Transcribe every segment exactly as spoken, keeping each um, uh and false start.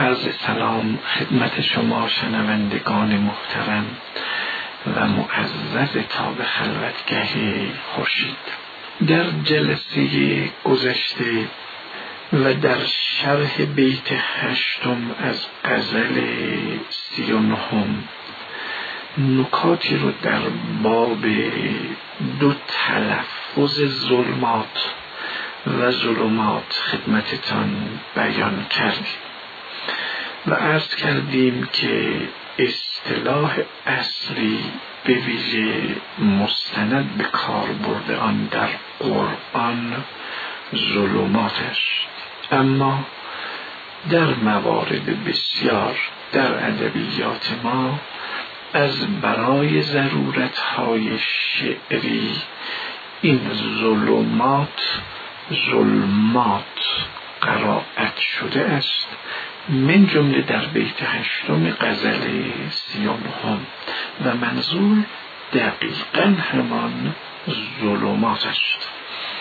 عرض سلام خدمت شما شنوندگان محترم و معزز تاب خلوتگه خورشید. در جلسه گذشته و در شرح بیت هشتم از غزل سی و نهم نکاتی رو در باب دو تلفظ ظلمات و ظلمات خدمتتان بیان کردیم و عرض کردیم که اصطلاح اصلی به ویژه مستند به کار برده آن در قرآن ظلمات است، اما در موارد بسیار در ادبیات ما از برای ضرورت‌های شعری این ظلمات ظلمات قرائت شده است، من جمله در بیت هشتم غزل سی و نهم و منظور دقیقاً همان ظلمات است.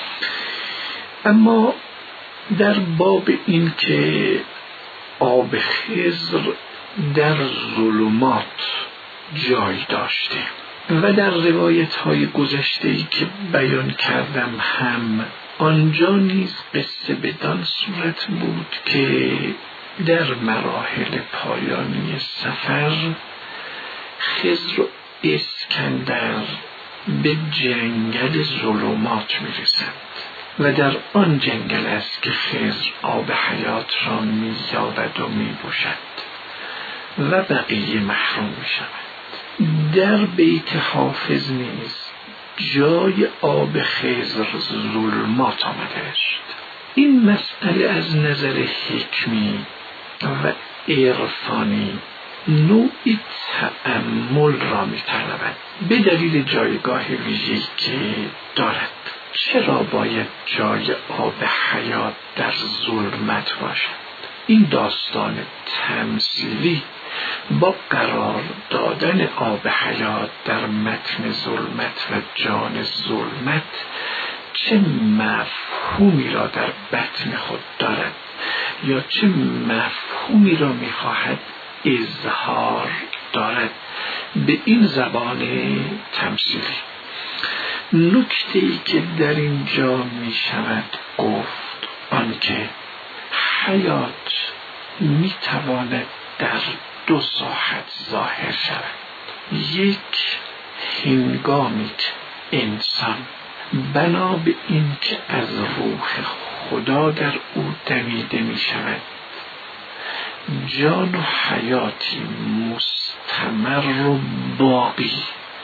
اما در باب این که آب خضر در ظلمات جای داشته و در روایت های گذشته ای که بیان کردم هم آنجا نیز قصه بدان صورت بود که در مراحل پایانی سفر خضر و اسکندر به جنگل ظلمات میرسند و در آن جنگل است که خضر آب حیات را مییابد و میبوشد و بقیه محروم میشود. در بیت حافظ نیز جای آب خضر ظلمات آمده است. این مسئله از نظر حکمی و عرفانی نوعی تأمل را می طلبد به دلیل جایگاه ویژه‌ای که دارد. چرا باید جای آب حیات در ظلمت باشد؟ این داستان تمثیلی با قرار دادن آب حیات در متن ظلمت و جان ظلمت چه مفهومی را در بطن خود دارد یا چه مفهومی را می‌خواهد اظهار دارد به این زبان تمثیلی. نکته‌ای که در اینجا می‌شود گفت آنکه حیات می‌تواند در دو ساحت ظاهر شود. یک، هنگامی که انسان بنا به این که از روح خدا در او دمیده می شود جان و حیاتی مستمر و باقی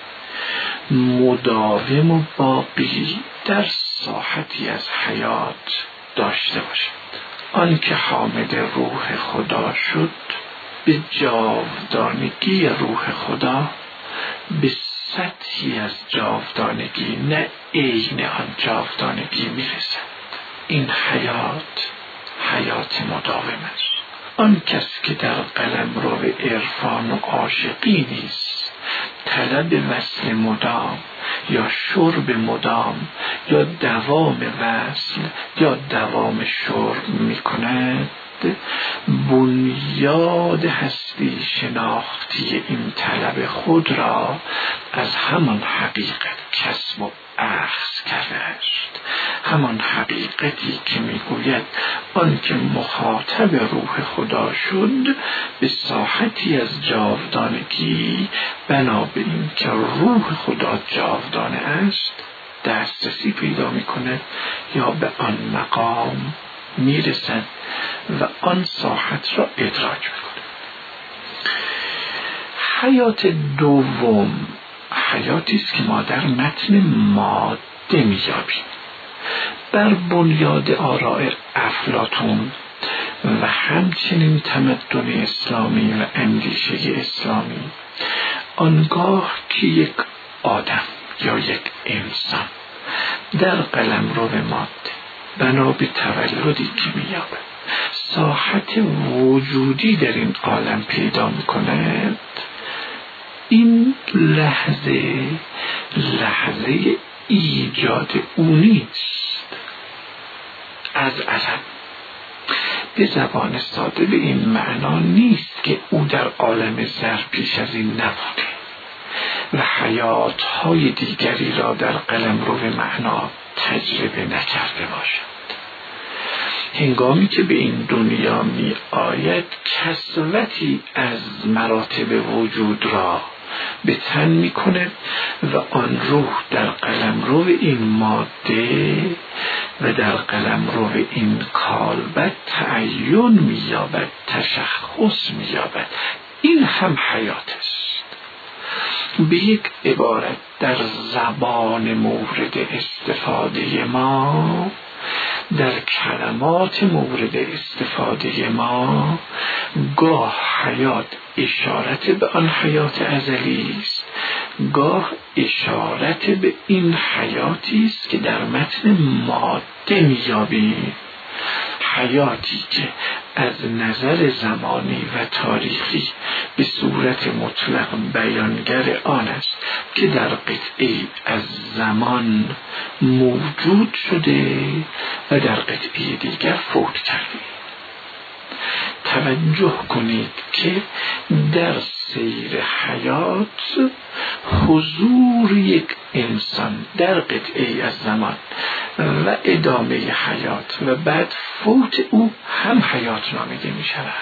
مداوم و باقی در ساحتی از حیات داشته باشد. آن که حامد روح خدا شد به جاودانگی روح خدا به سطحی از جاودانگی نه عین آن جاودانگی میرسد. این حیات حیات مداوم است. آن کس که در قلمرو عرفان و عاشقی نیست طلب وصل مدام یا شرب مدام یا دوام وصل یا دوام شرب میکند، بنیاد هستی شناختی این طلب خود را از همان حقیقت کسب و اخذ کرده است. همان حقیقتی که میگوید آن که مخاطب روح خدا شد به ساحتی از جاودانگی بنا به این که روح خدا جاودانه است دسترسی پیدا میکند یا به آن مقام میرسد و آن ساحت را ادراک میکند. حیات دوم حیاتی است که ما در متن ماده می‌یابیم بر بنیاد آراء افلاطون و همچنین تمدن اسلامی و اندیشه اسلامی. آنگاه که یک آدم یا یک انسان در قلمرو ماده بنا به تولدی که می‌یابد ساحت وجودی در این عالم پیدا می‌کند، این لحظه لحظه ایجاد او نیست. از ازل به زبان ساده به این معنا نیست که او در عالم زر پیش از این نبوده و حیاتهای دیگری را در قلمرو معنا تجربه نکرده باشد. هنگامی که به این دنیا می آید کسوتی از مراتب وجود را به تن می کند و آن روح در قلمرو این ماده و در قلمرو این کالبد تعین می یابد، تشخص می یابد. این هم حیات است. به یک عبارت در زبان مورد استفاده ما، در کلمات مورد استفاده ما، گاه حیات اشارت به آن حیات ازلی است، گاه اشارت به این حیاتی است که در متن ماده می‌یابیم، حیاتی که از نظر زمانی و تاریخی به صورت مطلق بیانگر آن است که در قطعه از زمان موجود شده و در قطعه دیگر فوت کرده. توجه کنید که در سیر حیات حضور یک انسان در قطعه از زمان و ادامه حیات و بعد فوت او هم حیات نامیده می شود.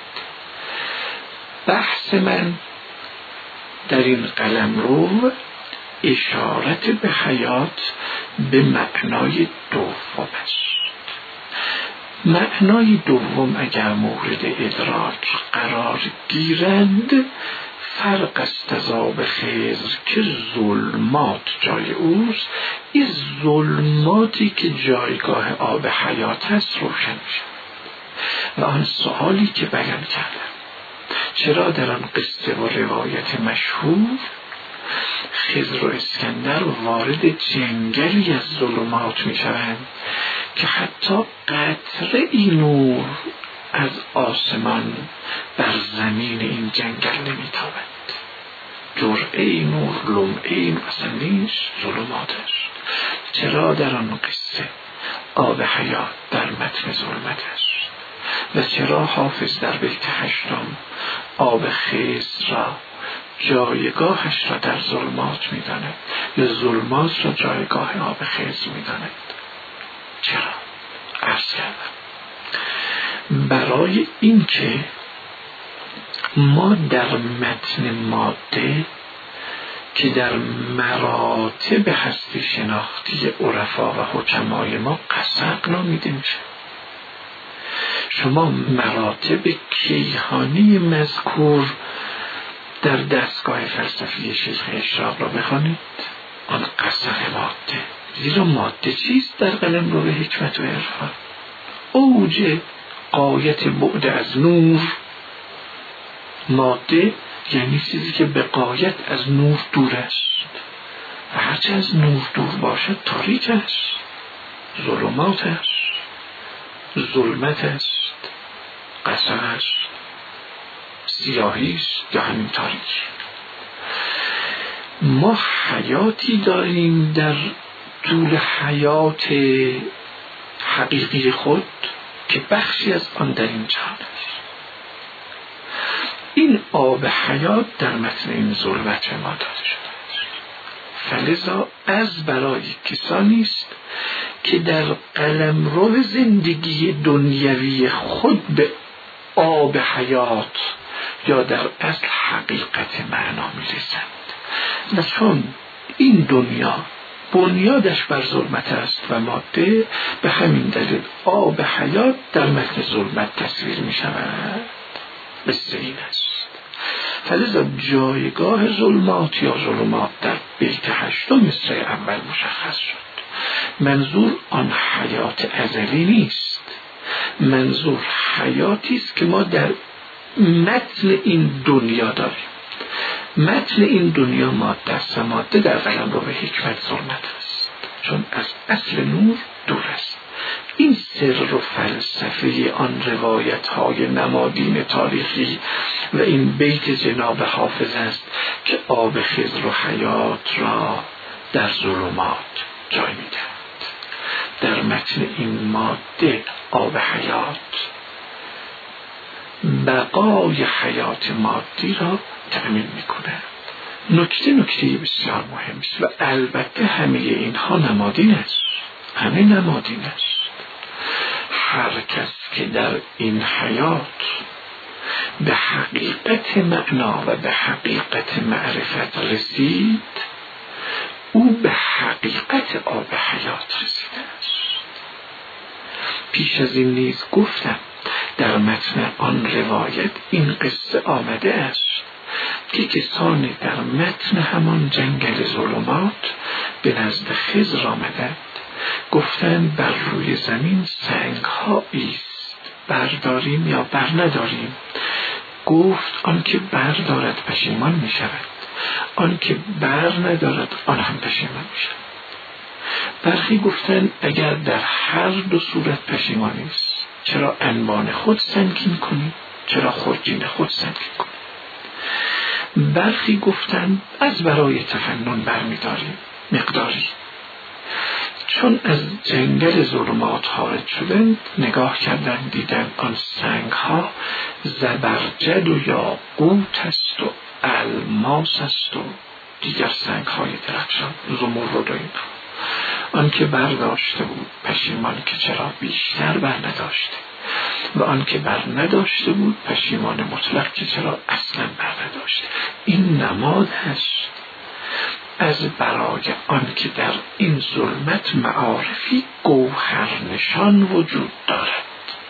بحث من در این قلمرو اشارت به حیات به معنای دوم است. معنای دوم اگر مورد ادراک قرار گیرند فرق است از آب خضر که ظلمات جای اوست، این ظلماتی که جایگاه آب حیات هست روشن میشه. و آن سوالی که بیان کردم، چرا در آن قصه و روایت مشهور خضر و اسکندر وارد جنگلی از ظلمات می شوند که حتی قطره ای نور از آسمان بر زمین این جنگل نمی تابد، جرعه ای نور، لمعه ای اصلا نیست، ظلمات است. چرا در آن قصه آب حیات در متن ظلمت است و چرا حافظ در بیت هشتم آب خضر را جایگاهش را در ظلمات می داند یا ظلمات را جایگاه آب خضر می داند؟ چرا؟ عرض کردم برای این که ما در متن ماده که در مراتب هستی شناختی عرفا و حکمای ما قسق نامیده میشه. شما مراتب کیهانی مذکور در دستگاه فلسفی شیخ اشراق را بخوانید، آن قسق ماده. زیرا ماده چیست در قلمرو به حکمت و عرفان؟ اوج غایت بعد از نور. ماده یعنی چیزی که به غایت از نور دور است و هرچه از نور دور باشد تاریک است، ظلمات است، ظلمت است، قسق است، سیاهی است یا همین تاریکی. ما حیاتی داریم در طول حیات حقیقی خود که بخشی از آن در این جهان است. این آب حیات در متن این ظلمت ما داده شده است. فلذا از برای کسانی است که در قلمرو زندگی دنیوی خود به آب حیات یا در اصل حقیقت معنا میرسند و چون این دنیا بنیادش بر ظلمت است و ماده، به همین دلیل آب حیات در متن ظلمت تصویر می شود. قصه این است. فلذا جایگاه ظلمات یا ظلمات در بیت هشتم مصرع اول مشخص شد. منظور آن حیات ازلی نیست، منظور حیاتی است که ما در متن این دنیا داریم. متن این دنیا ماده است و ماده در قلمرو به حکمت ظلمت است، چون از اصل نور دور است. این سر و فلسفه آن روایت های نمادین تاریخی و این بیت جناب حافظ است که آب خضر و حیات را در ظلمات جای می‌دهد. در متن این ماده آب حیات بقای حیات مادی را تأمین میکنه. نکته نکته بسیار مهم است و البته همه اینها نمادین است، همه نمادین است. هر کس که در این حیات به حقیقت معنا و به حقیقت معرفت رسید، او به حقیقت آب حیات رسیده است. پیش از این نیز گفتم در متن آن روایت این قصه آمده است که کسانی در متن همان جنگل ظلمات به نزد خضر آمدند، گفتند بر روی زمین سنگ ها ایست، برداریم یا بر نداریم؟ گفت آن که بردارد پشیمان می شود، آن که بر ندارد آن هم پشیمان می شود. برخی گفتند اگر در هر دو صورت پشیمانی است، چرا انبان خود سنگین کنی؟ چرا خرجین خود سنگین کنی؟ برخی گفتند از برای تفنن برمی داریم مقداری. چون از جنگل ظلمات خارج شدند، نگاه کردند دیدند آن سنگ ها زبرجد و یاقوت است و الماس است و دیگر سنگ های درخشان، زمرد و اینها. آن که برداشته بود پشیمان که چرا بیشتر بر نداشته، و آن که بر نداشته بود پشیمان مطلق که چرا اصلا بر نداشته. این نماد است از برای آن که در این ظلمت معارفی گوهر نشان وجود دارد.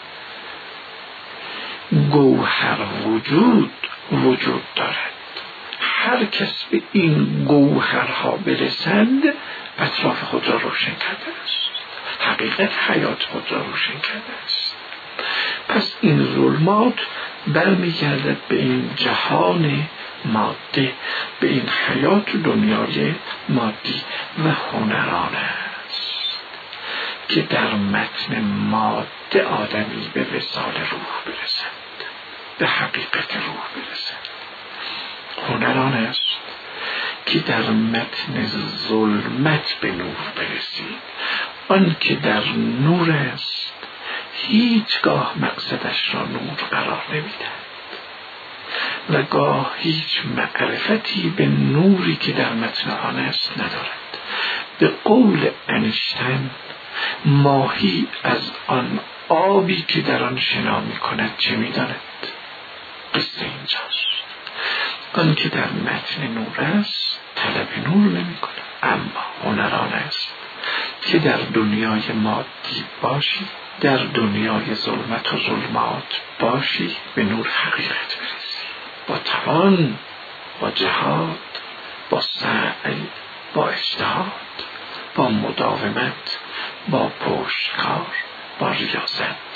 گوهر وجود وجود دارد. هر کس به این گوهرها برسند اطراف خود را روشن کرده است، حقیقت حیات خود را روشن کرده است. پس این ظلمات برمیگردد به این جهان ماده، به این حیات دنیای مادی و هنران است که در متن ماده آدمی به وصال روح برسد، به حقیقت روح برسد. هنران است که در متن ظلمت به نور برسید. آن که در نور است هیچگاه مقصدش را نور قرار نمیدهد و گاه هیچ معرفتی به نوری که در متن آن است ندارد. به قول انیشتین ماهی از آن آبی که در آن شنا می کند چه می داند؟ قصه اینجاست. آن که در متن نور است طلب نور نمی کند. اما هنران است که در دنیای مادی باشی، در دنیای ظلمت و ظلمات باشی، به نور حقیقت برسی، با توان، با جهاد، با سعی، با اجتهاد، با مداومت، با پشتکار، با ریاضت.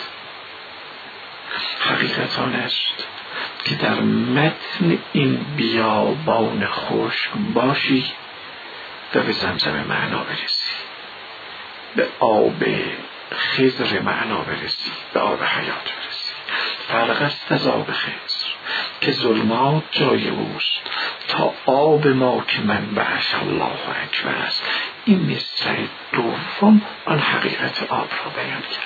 حقیقتان است که در متن این بیابان خشک باشی و به زمزم معنا برسی، به آب خضر معنا برسی، به آب حیات برسی. فرق است از آب خضر که ظلمات جای اوست تا آب ما که منبعش الله اکبر است. این مصرع دوم آن حقیقت آب را بیان کرد.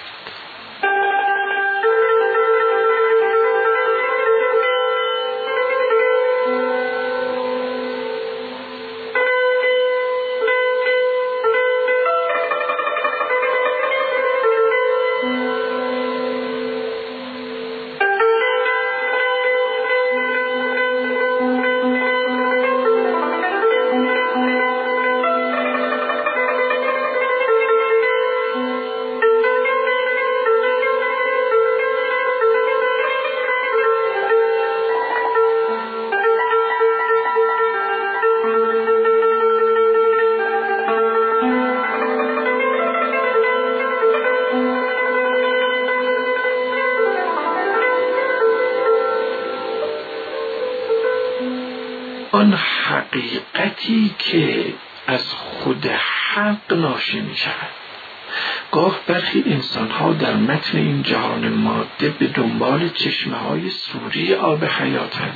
آن حقیقتی که از خود حق ناشی می شود. گاه برخی انسان ها در متن این جهان ماده به دنبال چشمه های سوری آب حیاتند،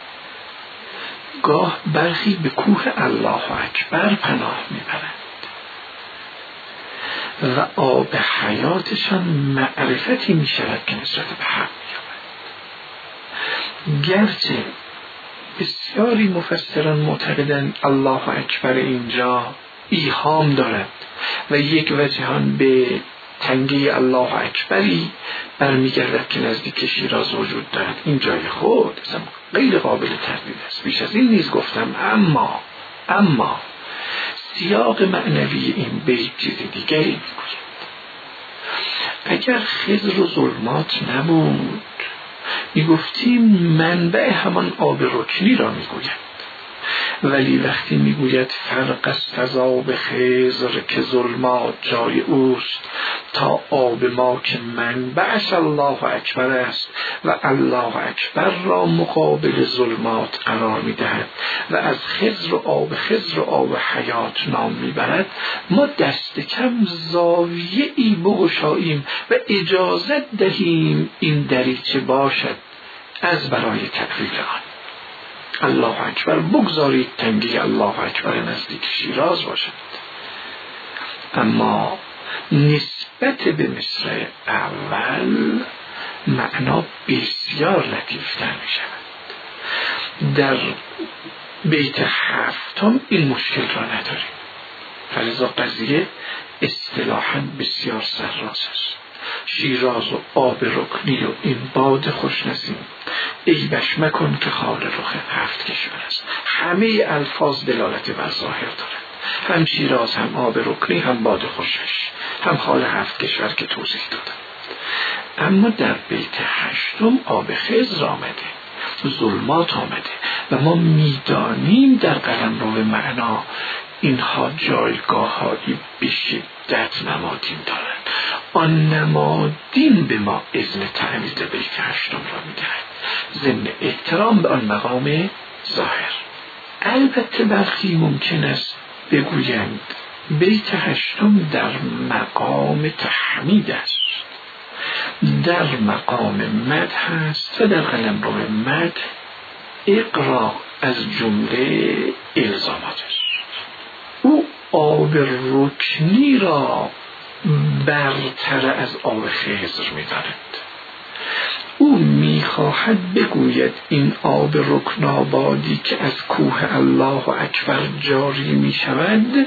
گاه برخی به کوه الله اکبر پناه می برند و آب حیاتشان معرفتی می شود که نسبت به حق می یابد. گرچه بسیاری مفسران معتقدند الله اکبر اینجا ایهام دارد و یک وجهان به تنگی الله اکبری برمیگردد که نزدیک شیراز وجود دارد. این جای خود اصلا غیر قابل تردید است. بیش از این نیز گفتم. اما اما سیاق معنوی این بیت چیز دیگری میگوید. اگر خضر و ظلمات نبود میگفتیم منبع همان آب رکنی را میگوید، ولی وقتی میگوید فرق است از آب خضر که ظلمات جای اوست تا آب ما که منبعش الله اکبر است و الله اکبر را مقابل ظلمات قرار میدهد و از خضر و آب خضر و آب حیات نام میبرد، ما دست کم زاویه ای بگشاییم و اجازت دهیم این دریچه باشد از برای تأویل آن. الله اکبر بگذارید تنگی الله اکبر نزدیک شیراز باشد. اما نسبت به مصرع اول معنا بسیار لطیفتر می شود. در بیت هفتم این مشکل را نداریم، فلذا قضیه اصطلاحاً بسیار سرراست است. شیراز و آب رکنی و این باد خوشنسیم عیبش مکن که خال رخ هفت کشور است. همه الفاظ دلالت بر ظاهر دارد، هم شیراز، هم آب رکنی، هم باد خوشش، هم خال هفت کشور که توضیح دادم. اما در بیت هشتم آب خضر آمده، ظلمات آمده و ما میدانیم در قلمرو معنا اینها جایگاه هایی به شدت نمادین دارند. آن نمادین به ما اذن تعویض بیت هشتم را میدهد ضمن احترام به آن مقام ظاهر. البته برخی ممکن است بگویند بیت هشتم در مقام تحمید است، در مقام مدح است و در قلمرو مدح اقرا از جمله الزامات است. او آب رکنی را برتر از آب خضر می‌داند. او می‌خواهد بگوید این آب رکنابادی که از کوه الله اکبر جاری می‌شود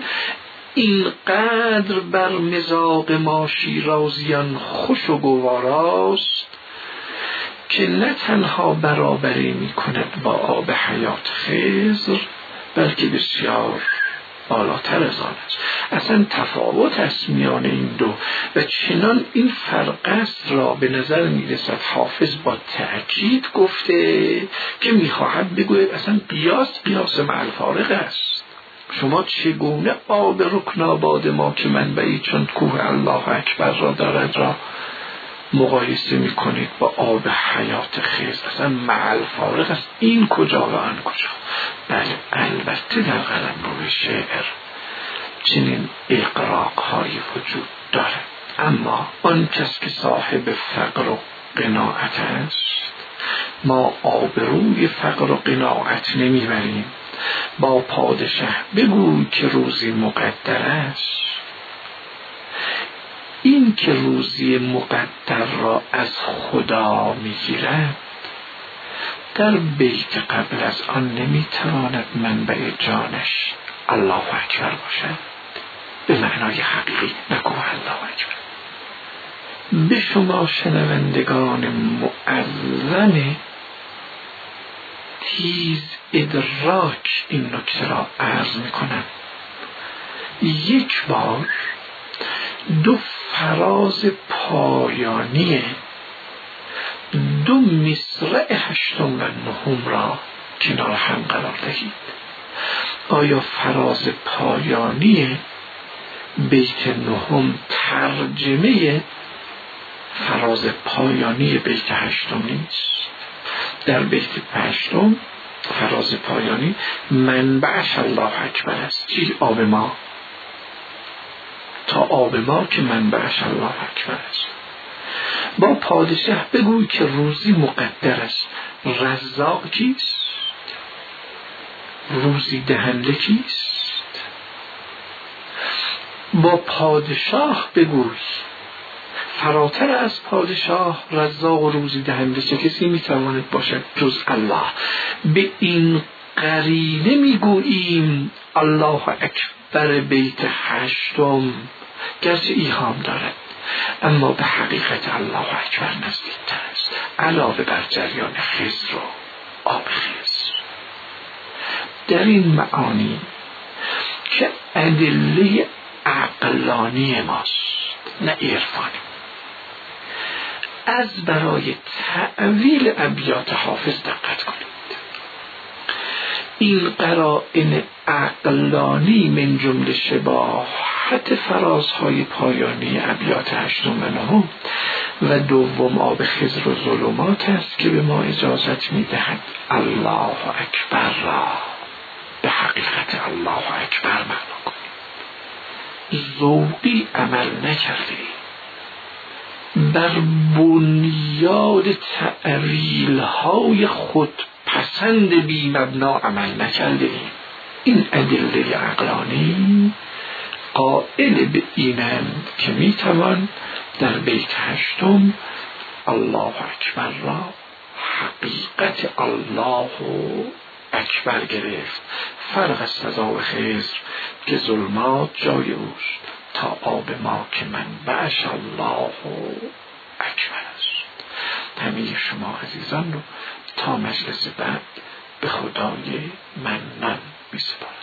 اینقدر بر مذاق ما شیرازیان خوش و گواراست که نه تنها برابری می‌کند با آب حیات خضر بلکه بسیار بالاتر از آن است. اصلا تفاوت است میان این دو و چنان این فرق است را به نظر میرسد حافظ با تأکید گفته که میخواهد بگوید اصلا قیاس قیاس مع الفارق است. شما چگونه آب رکناباد ما که منبعی چون کوه الله اکبر را دارد را مقایسه میکنید با آب حیات خضر؟ اصلا مع الفارق است. این کجا و آن کجا؟ بله، البته در قلمرو شعر چنین اقراق‌هایی وجود دارد، اما آن کس که صاحب فقر و قناعت است، ما آبروی فقر و قناعت نمیبریم. با پادشه بگوی که روزی مقدر است. این که روزی مقدر را از خدا میگیرد در بیت قبل از آن نمیتواند منبع جانش الله اکبر باشد به معنای حقیقی، نگوه الله اکبر. به شما شنوندگان معظم تیز ادراک این نکته را عرض میکنم. یک بار دو فراز پایانی دو مصرع هشتم و نهم را کنار هم قرار دهید. آیا فراز پایانی بیت نهم ترجمه فراز پایانی بیت هشتم نیست؟ در بیت هشتم فراز پایانی منبعش الله اکبر است. چی؟ آب ما، تا آب ما که منبعش الله اکبر است. با پادشه بگوی که روزی مقدر است. رزاق کیست؟ روزی دهنده کیست؟ با پادشاه بگوی فراتر از پادشاه، رزاق و روزی دهنده چه کسی میتواند باشد جز الله. به این قرینه میگوییم الله اکبر بیت هشتم گرچه ایهام دارد اما به حقیقت الله اکبر نزدیکتر است، علاوه بر جریان خضر و آب خضر. در این معانی که ادله عقلانی ماست نه عرفانی، از برای تأویل ابیات حافظ دقت کنید. این قرائن عقلانی من جمله شباهت فرازهای پایانی ابیات هشتم و نهم و دوم آب خضر و ظلمات است که به ما اجازت میدهد الله اکبر را به حقیقت الله اکبر معنا کنیم. ذوقی عمل نکردیم، بر بنیاد تعویل های خود پسند بی مبنا عمل نکردیم. این ادله عقلانی قائل به اینند که میتوان در بیت هشتم الله اکبر را حقیقت الله اکبر گرفت، فرق از سزا و خضر که ظلمات جای اوست تا آب ما که منبعش الله اکبر است. همه شما عزیزان رو تا مجلس بعد به خدای منان می‌سپارم.